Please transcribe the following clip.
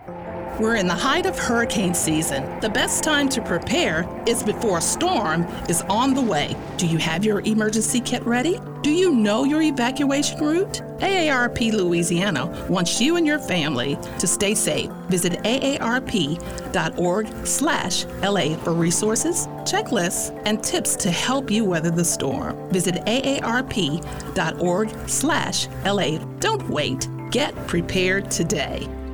We're in the height of hurricane season. The best time to prepare is before a storm is on the way. Do you have your emergency kit ready? Do you know your evacuation route? AARP Louisiana wants you and your family to stay safe. Visit aarp.org/LA for resources, checklists, and tips to help you weather the storm. Visit aarp.org/LA. Don't wait. Get prepared today.